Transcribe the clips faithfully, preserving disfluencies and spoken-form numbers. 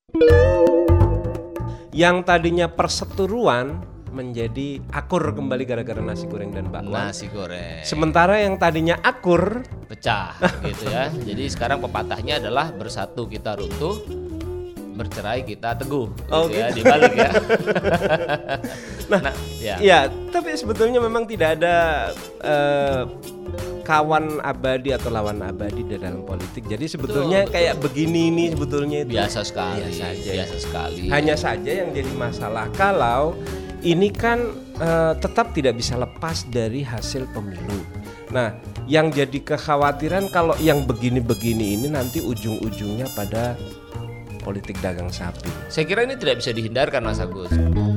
Yang tadinya perseteruan menjadi akur kembali gara-gara nasi goreng dan bakwan. Nasi goreng. Sementara yang tadinya akur pecah gitu ya. Jadi sekarang pepatahnya adalah bersatu kita runtuh, bercerai kita teguh. Gitu oh, ya, gitu. Dibalik ya. nah, nah, ya. ya, tapi sebetulnya memang tidak ada uh, kawan abadi atau lawan abadi di dalam politik. Jadi sebetulnya betul, kayak betul. begini ini sebetulnya itu biasa sekali. Biasa, aja. biasa sekali. Hanya saja yang jadi masalah kalau ini kan uh, tetap tidak bisa lepas dari hasil pemilu. Nah, yang jadi kekhawatiran kalau yang begini-begini ini nanti ujung-ujungnya pada politik dagang sapi. Saya kira ini tidak bisa dihindarkan, Mas Agus.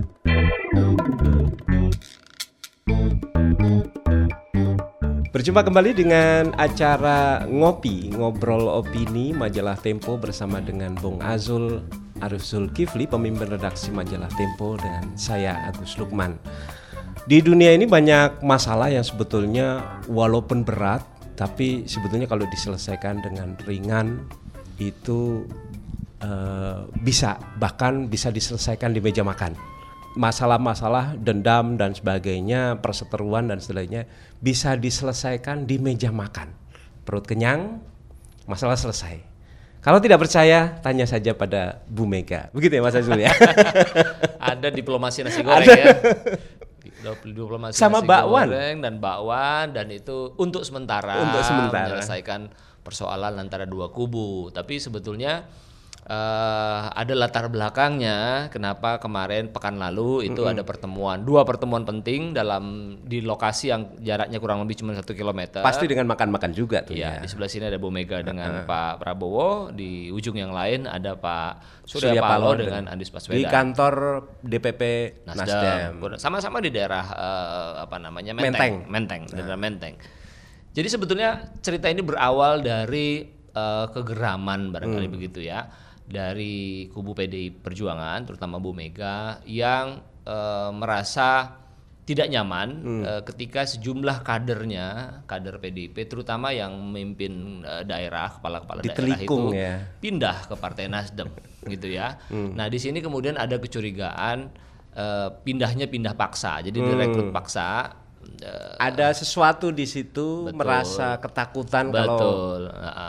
Berjumpa kembali dengan acara Ngopi, Ngobrol Opini Majalah Tempo bersama dengan Bung Azul Arif Zulkifli, pemimpin redaksi Majalah Tempo, dengan saya Agus Lukman. Di dunia ini banyak masalah yang sebetulnya walaupun berat, tapi sebetulnya kalau diselesaikan dengan ringan itu uh, bisa, bahkan bisa diselesaikan di meja makan. Masalah-masalah dendam dan sebagainya, perseteruan dan sebagainya bisa diselesaikan di meja makan. Perut kenyang, masalah selesai. Kalau tidak percaya, tanya saja pada Bu Mega. Begitu ya Mas Azul ya? Ada diplomasi nasi goreng Ada. ya. Diplomasi sama nasi bakwan. goreng dan bakwan, dan itu untuk sementara, untuk sementara menyelesaikan persoalan antara dua kubu. Tapi sebetulnya Uh, ada latar belakangnya kenapa kemarin pekan lalu itu mm-hmm. ada pertemuan, dua pertemuan penting dalam di lokasi yang jaraknya kurang lebih cuma satu kilometer. Pasti dengan makan-makan juga tuh ya. ya. Di sebelah sini ada Bu Mega dengan uh-huh. Pak Prabowo, di ujung yang lain ada Pak Surya, Surya Paloh Paloh dengan Anies Baswedan. Di kantor D P P Nasdem. Nasdem. Sama-sama di daerah uh, apa namanya Menteng, Menteng, Menteng nah. daerah Menteng. Jadi sebetulnya cerita ini berawal dari uh, kegeraman barangkali hmm. begitu ya. Dari kubu P D I Perjuangan, terutama Bu Mega, yang e, merasa tidak nyaman hmm. e, ketika sejumlah kadernya, kader P D I P, terutama yang memimpin e, daerah, kepala-kepala daerah itu ya. pindah ke Partai Nasdem, gitu ya. Hmm. Nah di sini kemudian ada kecurigaan e, pindahnya pindah paksa, jadi hmm. direkrut paksa. E, ada sesuatu di situ, betul, merasa ketakutan betul. kalau. Betul.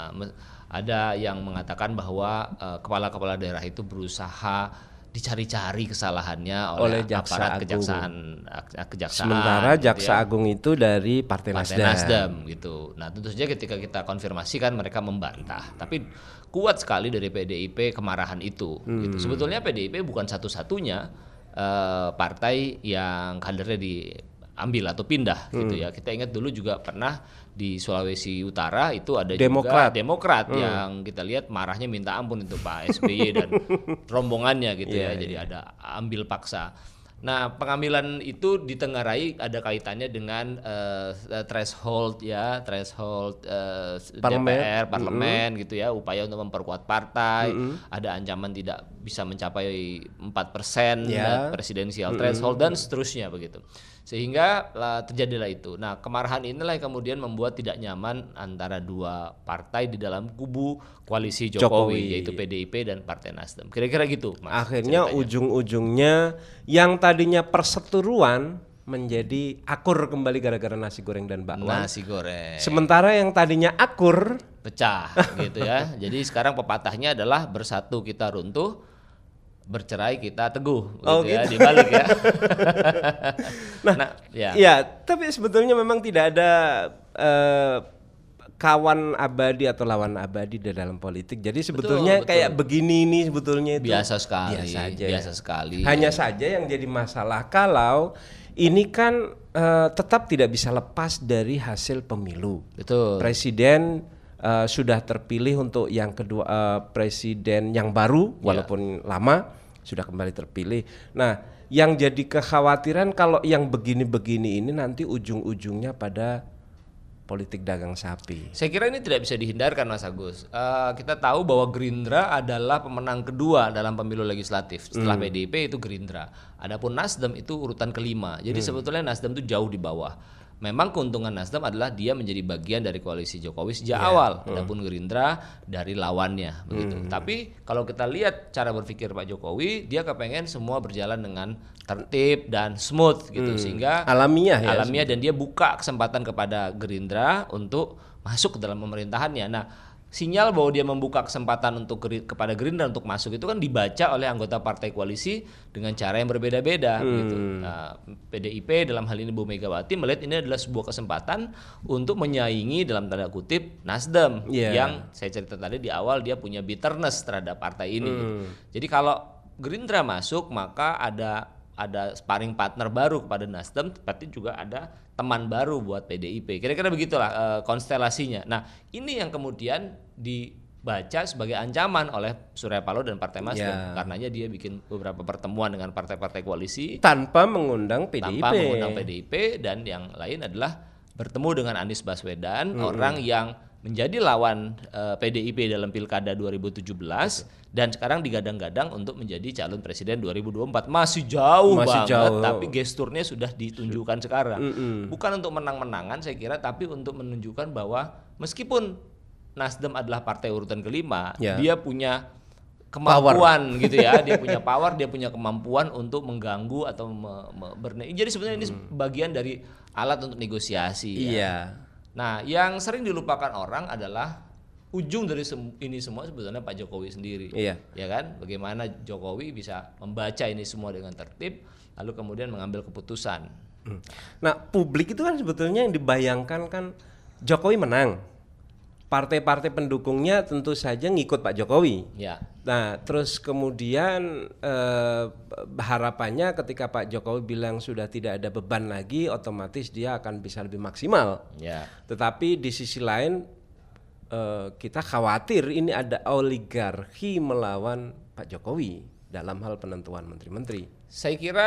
Ada yang mengatakan bahwa uh, kepala-kepala daerah itu berusaha dicari-cari kesalahannya oleh, oleh aparat kejaksaan, kejaksaan. Sementara gitu Jaksa ya. Agung itu dari Partai, Partai Nasdem. Nasdem gitu. Nah tentu saja ketika kita konfirmasi kan mereka membantah. Tapi kuat sekali dari P D I P kemarahan itu. Hmm. Gitu. Sebetulnya P D I P bukan satu-satunya uh, partai yang kadernya diambil atau pindah hmm. gitu ya. Kita ingat dulu juga pernah di Sulawesi Utara itu ada Demokrat. juga Demokrat hmm. yang kita lihat marahnya minta ampun itu Pak S B Y dan rombongannya gitu yeah, ya. Jadi yeah. ada ambil paksa. Nah, pengambilan itu ditengarai ada kaitannya dengan uh, threshold ya, threshold uh, parlemen. D P R, parlemen mm-hmm. gitu ya, upaya untuk memperkuat partai, mm-hmm. ada ancaman tidak bisa mencapai empat persen yeah. presidensial mm-hmm. threshold dan seterusnya begitu. Sehingga lah, terjadilah itu. Nah, kemarahan inilah yang kemudian membuat tidak nyaman antara dua partai di dalam kubu koalisi Jokowi, Jokowi. yaitu P D I P dan Partai Nasdem. Kira-kira gitu, Mas. Akhirnya ceritanya. Ujung-ujungnya yang tadinya perseteruan menjadi akur kembali gara-gara nasi goreng dan bakwan. Nasi goreng. Sementara yang tadinya akur pecah gitu ya. Jadi sekarang pepatahnya adalah bersatu kita runtuh, bercerai kita teguh gitu, oh, ya gitu. Dibalik ya. nah, nah ya. ya tapi sebetulnya memang tidak ada uh, kawan abadi atau lawan abadi di dalam politik. Jadi sebetulnya betul, kayak betul. begini ini sebetulnya itu biasa sekali biasa, aja, biasa ya. sekali hanya saja yang jadi masalah kalau ini kan uh, tetap tidak bisa lepas dari hasil pemilu. Betul. Presiden Uh, sudah terpilih untuk yang kedua, uh, presiden yang baru walaupun yeah. lama sudah kembali terpilih. Nah, yang jadi kekhawatiran kalau yang begini-begini ini nanti ujung-ujungnya pada politik dagang sapi. Saya kira ini tidak bisa dihindarkan, Mas Agus. Uh, kita tahu bahwa Gerindra adalah pemenang kedua dalam pemilu legislatif. Setelah hmm. P D I P itu Gerindra. Adapun Nasdem itu urutan kelima. Jadi hmm. sebetulnya Nasdem itu jauh di bawah. memang keuntungan Nasdem adalah dia menjadi bagian dari koalisi Jokowi sejak yeah. awal. Hmm. Adapun Gerindra dari lawannya begitu. Hmm. Tapi kalau kita lihat cara berpikir Pak Jokowi, dia kepengen semua berjalan dengan tertib dan smooth gitu, hmm. sehingga alamiah ya. Alamiah dan dia buka kesempatan kepada Gerindra untuk masuk ke dalam pemerintahannya. Nah, sinyal bahwa dia membuka kesempatan untuk kepada Gerindra untuk masuk itu kan dibaca oleh anggota partai koalisi dengan cara yang berbeda-beda hmm. gitu. Nah, P D I P dalam hal ini Bu Megawati melihat ini adalah sebuah kesempatan untuk menyaingi dalam tanda kutip Nasdem yeah. yang saya cerita tadi di awal dia punya bitterness terhadap partai ini. Hmm. Gitu. Jadi kalau Gerindra masuk maka ada ada sparring partner baru kepada Nasdem, tapi juga ada teman baru buat P D I P. Kira-kira begitulah uh, konstelasinya. Nah, ini yang kemudian dibaca sebagai ancaman oleh Surya Paloh dan Partai Nasdem. Yeah. Karenanya dia bikin beberapa pertemuan dengan partai-partai koalisi tanpa mengundang P D I P. Tanpa mengundang P D I P, dan yang lain adalah bertemu dengan Anies Baswedan, mm-hmm. orang yang menjadi lawan uh, P D I P dalam Pilkada dua ribu tujuh belas okay. dan sekarang digadang-gadang untuk menjadi calon presiden dua ribu dua puluh empat. Masih jauh Masih banget jauh. Tapi gesturnya sudah ditunjukkan sekarang. Mm-hmm. Bukan untuk menang-menangan saya kira, tapi untuk menunjukkan bahwa meskipun Nasdem adalah partai urutan kelima, yeah. dia punya kemampuan power. gitu ya, dia punya power, dia punya kemampuan untuk mengganggu atau me- me- berne- jadi sebenarnya ini mm. bagian dari alat untuk negosiasi. Iya. Ya. Nah, yang sering dilupakan orang adalah ujung dari sem- ini semua sebetulnya Pak Jokowi sendiri. Iya. Ya kan? Bagaimana Jokowi bisa membaca ini semua dengan tertib, lalu kemudian mengambil keputusan. Nah, publik itu kan sebetulnya yang dibayangkan kan Jokowi menang. Partai-partai pendukungnya tentu saja ngikut Pak Jokowi. Ya. Nah, terus kemudian eh, harapannya ketika Pak Jokowi bilang sudah tidak ada beban lagi, otomatis dia akan bisa lebih maksimal. Ya. Tetapi di sisi lain eh, kita khawatir ini ada oligarki melawan Pak Jokowi dalam hal penentuan menteri-menteri. Saya kira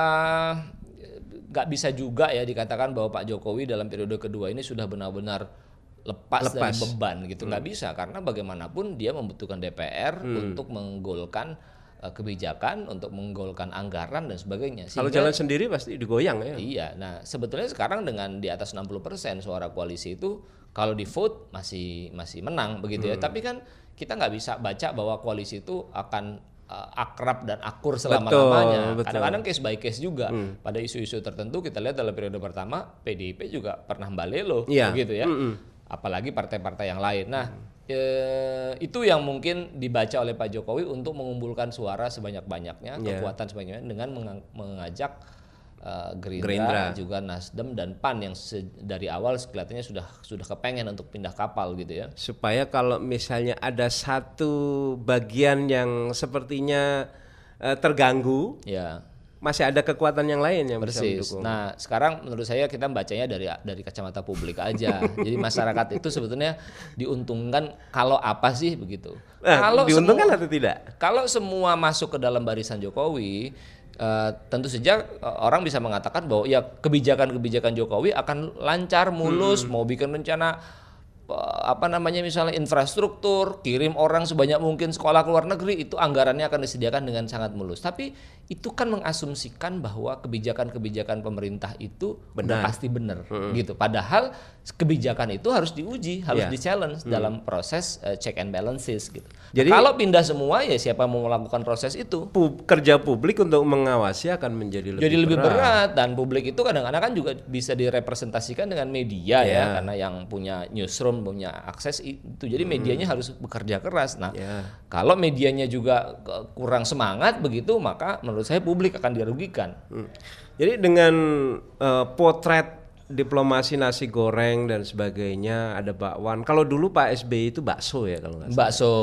nggak uh, bisa juga ya dikatakan bahwa Pak Jokowi dalam periode kedua ini sudah benar-benar lepas, lepas dari beban gitu, nggak hmm. bisa, karena bagaimanapun dia membutuhkan D P R hmm. untuk menggolkan uh, kebijakan, untuk menggolkan anggaran dan sebagainya. Sehingga, kalau jalan sendiri pasti digoyang ya. Iya, nah sebetulnya sekarang dengan di atas enam puluh persen suara koalisi itu kalau di vote masih masih menang begitu hmm. ya. Tapi kan kita nggak bisa baca bahwa koalisi itu akan uh, akrab dan akur selama-lamanya. Betul, kadang-kadang betul. Case by case juga. Hmm. Pada isu-isu tertentu kita lihat dalam periode pertama P D I P juga pernah balelo ya. begitu ya. Hmm-hmm. Apalagi partai-partai yang lain. Nah, hmm. e, itu yang mungkin dibaca oleh Pak Jokowi untuk mengumpulkan suara sebanyak-banyaknya, yeah. kekuatan sebanyak-banyaknya dengan meng- mengajak uh, Gerindra, Gerindra, juga Nasdem dan P A N yang se- dari awal kelihatannya sudah sudah kepengen untuk pindah kapal gitu ya. Supaya kalau misalnya ada satu bagian yang sepertinya uh, terganggu, ya. masih ada kekuatan yang lain yang Persis. bisa mendukung. Nah, sekarang menurut saya kita bacanya dari dari kacamata publik aja. Jadi masyarakat itu sebetulnya diuntungkan kalau apa sih begitu? Nah, kalau diuntungkan semua, atau tidak? Kalau semua masuk ke dalam barisan Jokowi, uh, tentu saja uh, orang bisa mengatakan bahwa ya kebijakan-kebijakan Jokowi akan lancar, mulus, hmm. mau bikin rencana apa namanya misalnya infrastruktur, kirim orang sebanyak mungkin sekolah ke luar negeri, itu anggarannya akan disediakan dengan sangat mulus. Tapi itu kan mengasumsikan bahwa kebijakan-kebijakan pemerintah itu benar. pasti benar hmm. gitu. Padahal kebijakan itu harus diuji, harus yeah. di-challenge hmm. dalam proses uh, check and balances gitu. Jadi kalau pindah semua ya siapa mau melakukan proses itu? Pu- kerja publik untuk mengawasi akan menjadi lebih Jadi lebih berat. berat, dan publik itu kadang-kadang kan juga bisa direpresentasikan dengan media yeah. ya, karena yang punya newsroom punya akses itu, jadi medianya hmm. harus bekerja keras. Nah, yeah. kalau medianya juga kurang semangat begitu, maka menurut saya publik akan dirugikan. Hmm. Jadi dengan uh, potret diplomasi nasi goreng dan sebagainya, ada bakwan. Kalau dulu Pak S B Y itu bakso ya kalau nggak salah. Bakso,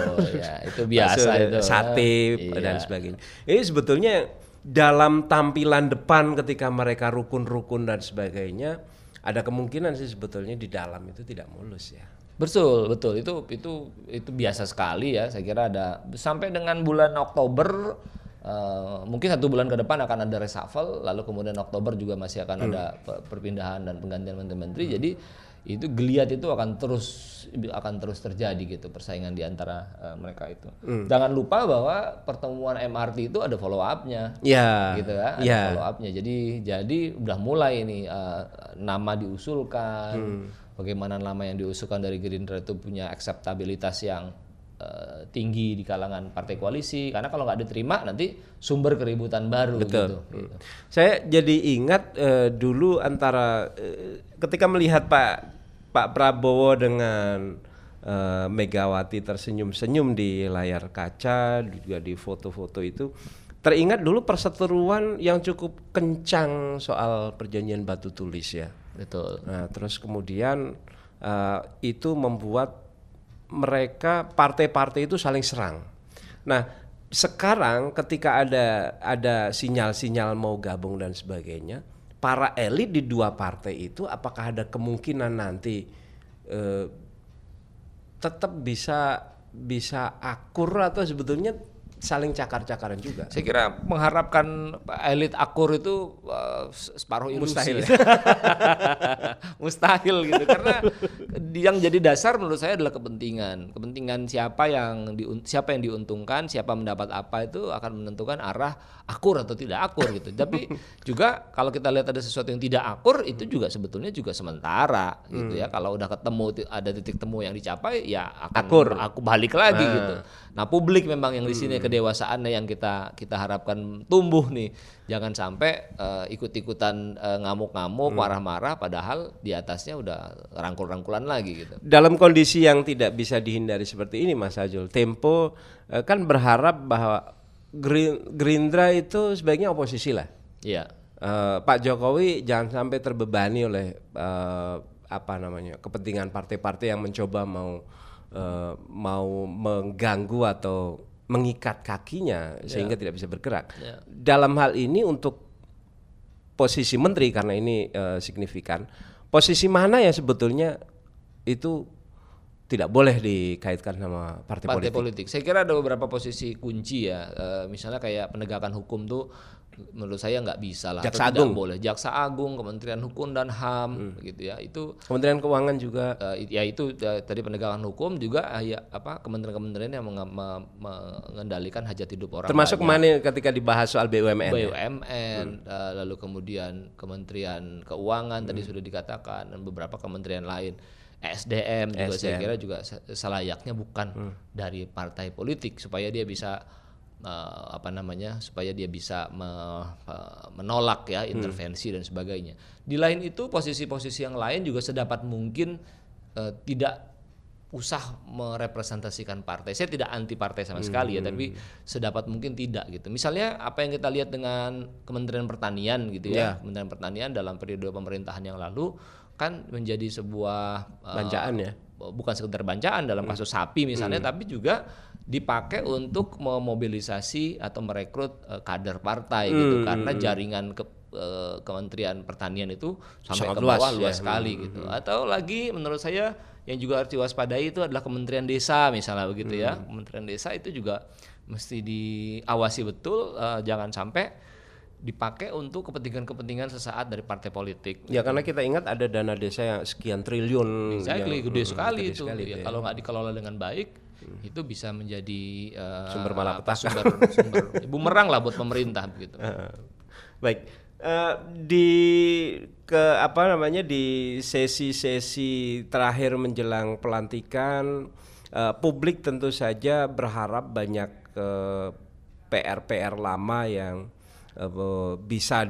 ya itu biasa bakso, itu. Sate iya. dan sebagainya. Ini sebetulnya dalam tampilan depan ketika mereka rukun-rukun dan sebagainya, ada kemungkinan sih sebetulnya di dalam itu tidak mulus ya. Betul, betul. Itu itu itu biasa sekali ya. Saya kira ada sampai dengan bulan Oktober, uh, mungkin satu bulan ke depan akan ada reshuffle, lalu kemudian Oktober juga masih akan hmm. ada perpindahan dan penggantian menteri-menteri. Hmm. Jadi itu geliat itu akan terus akan terus terjadi gitu, persaingan di antara uh, mereka itu. Hmm. Jangan lupa bahwa pertemuan M R T itu ada follow up-nya. Ya. Gitu ya, ada ya. follow up-nya. Jadi jadi udah mulai nih uh, nama diusulkan. Hmm. Bagaimana nama yang diusulkan dari Gerindra itu punya akseptabilitas yang uh, tinggi di kalangan partai koalisi, karena kalau nggak diterima nanti sumber keributan baru. Betul. Gitu, gitu. Saya jadi ingat uh, dulu antara uh, ketika melihat Pak Pak Prabowo dengan uh, Megawati tersenyum-senyum di layar kaca, juga di foto-foto itu, teringat dulu perseteruan yang cukup kencang soal perjanjian batu tulis ya. Betul. Nah, terus kemudian uh, itu membuat mereka partai-partai itu saling serang. Nah, sekarang ketika ada ada sinyal-sinyal mau gabung dan sebagainya, para elit di dua partai itu apakah ada kemungkinan nanti uh, tetap bisa bisa akur atau sebetulnya saling cakar-cakaran juga? Saya kira mengharapkan elit akur itu uh, separuh ilusi. Mustahil. Mustahil gitu, karena yang jadi dasar menurut saya adalah kepentingan. Kepentingan siapa yang di, siapa yang diuntungkan, siapa mendapat apa itu akan menentukan arah akur atau tidak akur gitu. Tapi juga kalau kita lihat ada sesuatu yang tidak akur, itu juga sebetulnya juga sementara gitu ya. Kalau udah ketemu ada titik temu yang dicapai, ya akan akur. aku balik lagi nah. gitu. Nah, publik memang yang di sini hmm. kedewasaannya yang kita kita harapkan tumbuh nih. Jangan sampai uh, ikut-ikutan uh, ngamuk-ngamuk, hmm. marah-marah padahal di atasnya udah rangkul-rangkulan lagi gitu. Dalam kondisi yang tidak bisa dihindari seperti ini Mas Azul, Tempo uh, kan berharap bahwa Gerindra itu sebaiknya oposisi lah. Iya. Uh, Pak Jokowi jangan sampai terbebani oleh uh, apa namanya kepentingan partai-partai yang mencoba mau Uh, mau mengganggu atau mengikat kakinya sehingga yeah. tidak bisa bergerak. Yeah. Dalam hal ini untuk posisi menteri, karena ini uh, signifikan, posisi mana yang sebetulnya itu tidak boleh dikaitkan sama partai, partai politik. politik. Saya kira ada beberapa posisi kunci ya. E, misalnya kayak penegakan hukum tuh menurut saya nggak bisa lah. Jaksa Agung tidak boleh. Jaksa Agung, Kementerian Hukum dan H A M, hmm. gitu ya. Itu Kementerian Keuangan juga. E, ya itu ya, tadi penegakan hukum juga ya apa kementerian-kementerian yang menge- me- mengendalikan hajat hidup orang. Termasuk kemarin ketika dibahas soal B U M N. B U M N, ya? hmm. e, lalu kemudian Kementerian Keuangan hmm. tadi sudah dikatakan, dan beberapa kementerian lain. S D M juga S D M. Saya kira juga selayaknya bukan hmm. dari partai politik, supaya dia bisa uh, apa namanya supaya dia bisa me, uh, menolak ya intervensi hmm. dan sebagainya. Di lain itu posisi-posisi yang lain juga sedapat mungkin uh, tidak usah merepresentasikan partai. Saya tidak anti partai sama sekali hmm. ya, tapi sedapat mungkin tidak gitu. Misalnya apa yang kita lihat dengan Kementerian Pertanian gitu ya, yeah. Kementerian Pertanian dalam periode pemerintahan yang lalu kan menjadi sebuah bancaan uh, ya, bukan sekedar bancaan dalam kasus hmm. sapi misalnya, hmm. tapi juga dipakai untuk memobilisasi atau merekrut uh, kader partai hmm. gitu, karena jaringan ke, uh, Kementerian Pertanian itu sampai sangat ke bawah luas, luas ya. sekali hmm. gitu. Atau lagi menurut saya yang juga harus diwaspadai itu adalah Kementerian Desa misalnya begitu hmm. ya. Kementerian Desa itu juga mesti diawasi betul, uh, jangan sampai dipakai untuk kepentingan-kepentingan sesaat dari partai politik. Ya, karena kita ingat ada dana desa yang sekian triliun. Exactly, yang, gede sekali gede itu. Sekali, ya, ya. Kalau nggak dikelola dengan baik, hmm. itu bisa menjadi uh, sumber malapetaka, sumber, sumber bumerang lah buat pemerintah begitu. Uh, baik, uh, di ke apa namanya di sesi-sesi terakhir menjelang pelantikan, uh, publik tentu saja berharap banyak uh, P R-P R lama yang Uh, bisa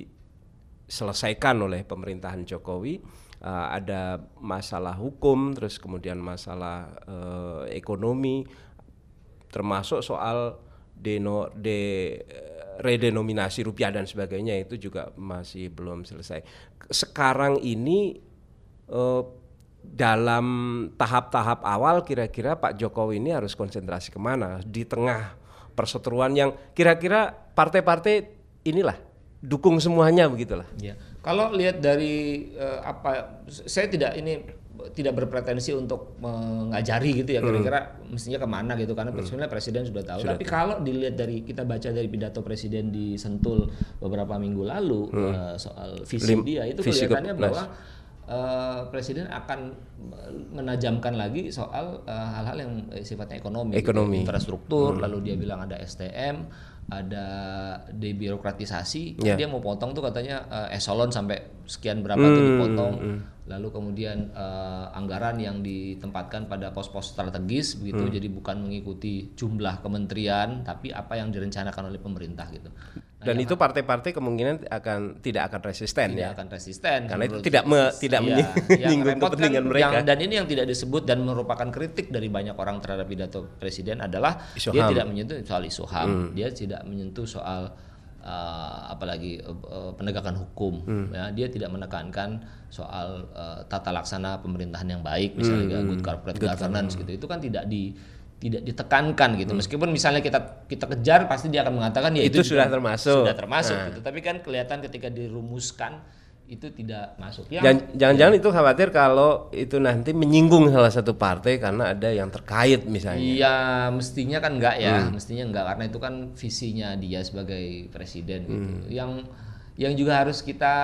diselesaikan oleh pemerintahan Jokowi. Uh, ada masalah hukum, terus kemudian masalah uh, ekonomi, termasuk soal deno, de, redenominasi rupiah dan sebagainya, itu juga masih belum selesai. Sekarang ini uh, dalam tahap-tahap awal kira-kira Pak Jokowi ini harus konsentrasi kemana di tengah perseteruan yang kira-kira partai-partai inilah dukung semuanya begitulah. Ya. Kalau lihat dari uh, apa, saya tidak ini tidak berpretensi untuk mengajari gitu ya, kira-kira hmm. mestinya kemana gitu, karena hmm. sebenarnya presiden sudah tahu. Sudah Tapi tahu. Kalau dilihat dari kita baca dari pidato presiden di Sentul beberapa minggu lalu hmm. uh, soal visi Lim, dia itu kelihatannya bahwa uh, Presiden akan menajamkan lagi soal uh, hal-hal yang sifatnya ekonomi, ekonomi. Gitu, infrastruktur, hmm. lalu dia bilang ada S T M, ada debirokratisasi, yeah. dia mau potong tuh katanya uh, eselon sampai sekian berapa hmm. tuh dipotong, hmm. lalu kemudian uh, anggaran yang ditempatkan pada pos-pos strategis begitu, hmm. jadi bukan mengikuti jumlah kementerian, tapi apa yang direncanakan oleh pemerintah gitu. Nah, dan itu partai-partai kemungkinan akan tidak akan resisten tidak ya. akan resisten karena itu tidak me, tidak iya, menyinggung kepentingan kan, mereka. Yang, dan ini yang tidak disebut dan merupakan kritik dari banyak orang terhadap pidato presiden adalah isu dia H A M. tidak menyentuh soal isu H A M, hmm. dia tidak menyentuh soal uh, apalagi uh, penegakan hukum, hmm. ya, dia tidak menekankan soal uh, tata laksana pemerintahan yang baik, misalnya hmm. good corporate good governance gitu. Itu kan tidak di tidak ditekankan gitu. Hmm. Meskipun misalnya kita kita kejar pasti dia akan mengatakan ya itu, itu sudah termasuk. Sudah termasuk nah. gitu. Tapi kan kelihatan ketika dirumuskan itu tidak masuk. Yang, Dan jangan-jangan ya. itu khawatir kalau itu nanti menyinggung salah satu partai karena ada yang terkait misalnya. Iya, mestinya kan enggak ya. Hmm. Mestinya enggak karena itu kan visinya dia sebagai presiden gitu. Hmm. Yang yang juga harus kita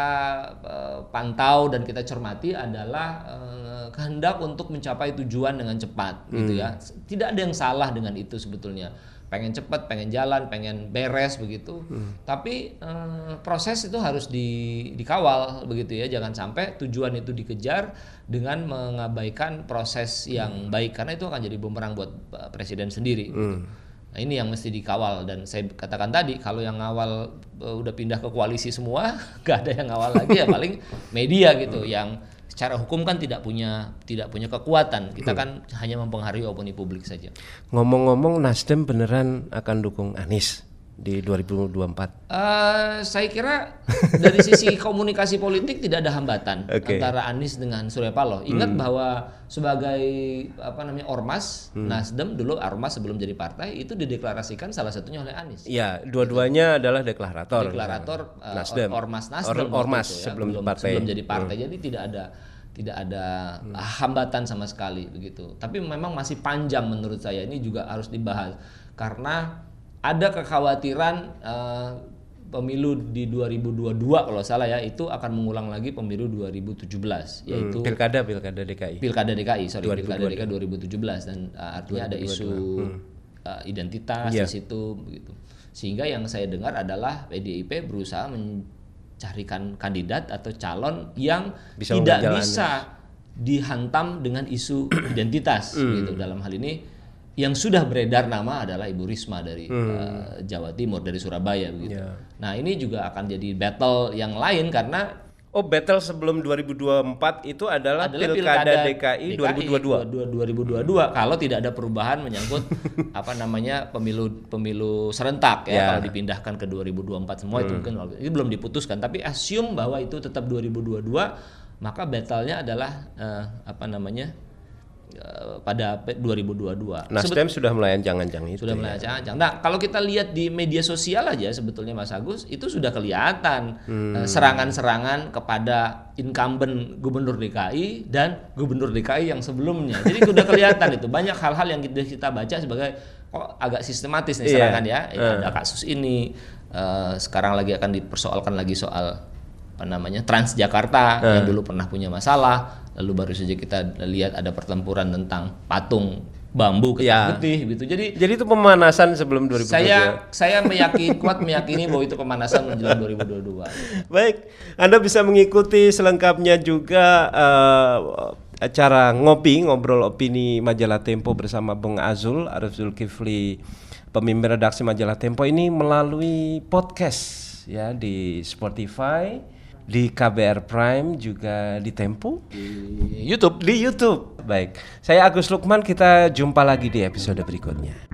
uh, pantau dan kita cermati adalah uh, kehendak untuk mencapai tujuan dengan cepat, hmm. gitu ya. Tidak ada yang salah dengan itu sebetulnya. Pengen cepat, pengen jalan, pengen beres begitu. Hmm. Tapi uh, proses itu harus di, dikawal begitu ya. Jangan sampai tujuan itu dikejar dengan mengabaikan proses yang hmm. baik, karena itu akan jadi bumerang buat uh, presiden sendiri. Gitu. Hmm. Nah, ini yang mesti dikawal, dan saya katakan tadi kalau yang ngawal uh, udah pindah ke koalisi semua, gak ada yang ngawal lagi ya paling media gitu yang secara hukum kan tidak punya tidak punya kekuatan. Kita kan hmm. hanya mempengaruhi opini publik saja. Ngomong-ngomong, Nasdem beneran akan dukung Anies di dua ribu dua puluh empat? Uh, saya kira dari sisi komunikasi politik tidak ada hambatan okay. antara Anies dengan Surya Paloh. Ingat hmm. bahwa sebagai apa namanya ormas, hmm. Nasdem dulu ormas sebelum jadi partai itu dideklarasikan salah satunya oleh Anies. Iya, dua-duanya gitu. Adalah deklarator. Deklarator uh, Nasdem. Ormas Nasdem. Or, ormas itu, ya, sebelum belum, partai. Sebelum jadi partai. Hmm. Jadi tidak ada tidak ada hmm. hambatan sama sekali begitu. Tapi memang masih panjang menurut saya, ini juga harus dibahas karena ada kekhawatiran uh, pemilu di dua ribu dua puluh dua kalau salah ya itu akan mengulang lagi pemilu dua ribu tujuh belas yaitu hmm, pilkada pilkada D K I. Pilkada D K I, sorry dua ribu dua puluh dua. Pilkada D K I dua ribu tujuh belas dan uh, artinya ada isu hmm. uh, identitas yeah. di situ begitu. Sehingga yang saya dengar adalah P D I P berusaha mencarikan kandidat atau calon yang bisa tidak bisa dihantam dengan isu identitas hmm. gitu. Dalam hal ini yang sudah beredar nama adalah Ibu Risma dari hmm. uh, Jawa Timur, dari Surabaya begitu. Yeah. Nah, ini juga akan jadi battle yang lain karena oh, battle sebelum dua ribu dua puluh empat itu adalah, adalah pilkada, pilkada D K I, D K I dua ribu dua puluh dua. dua ribu dua puluh dua kalau tidak ada perubahan menyangkut apa namanya pemilu pemilu serentak ya, yeah. kalau dipindahkan ke dua ribu dua puluh empat semua hmm. itu mungkin itu belum diputuskan, tapi assume bahwa itu tetap dua ribu dua puluh dua, maka battle-nya adalah uh, apa namanya pada dua ribu dua puluh dua. Nasdem sudah melancang-lancang itu. Sudah melancang-lancang. Nah, kalau kita lihat di media sosial aja sebetulnya Mas Agus itu sudah kelihatan hmm. serangan-serangan kepada incumbent Gubernur D K I dan Gubernur D K I yang sebelumnya. Jadi sudah kelihatan itu banyak hal-hal yang kita, kita baca sebagai kok agak sistematis nih serangan yeah. ya. ya uh. Ada kasus ini uh, sekarang lagi akan dipersoalkan lagi soal apa namanya Transjakarta uh. yang dulu pernah punya masalah. Lalu baru saja kita lihat ada pertempuran tentang patung bambu ya. Putih gitu. Jadi Jadi itu pemanasan sebelum dua ribu dua puluh dua. Saya saya meyakini kuat meyakini bahwa itu pemanasan menjelang dua ribu dua puluh dua. Baik, Anda bisa mengikuti selengkapnya juga uh, acara ngopi ngobrol opini Majalah Tempo bersama Bung Azul Arif Zulkifli, pemimpin redaksi Majalah Tempo ini melalui podcast ya di Spotify, di K B R Prime, juga di Tempo, di YouTube. Di YouTube. Baik, saya Agus Lukman, kita jumpa lagi di episode berikutnya.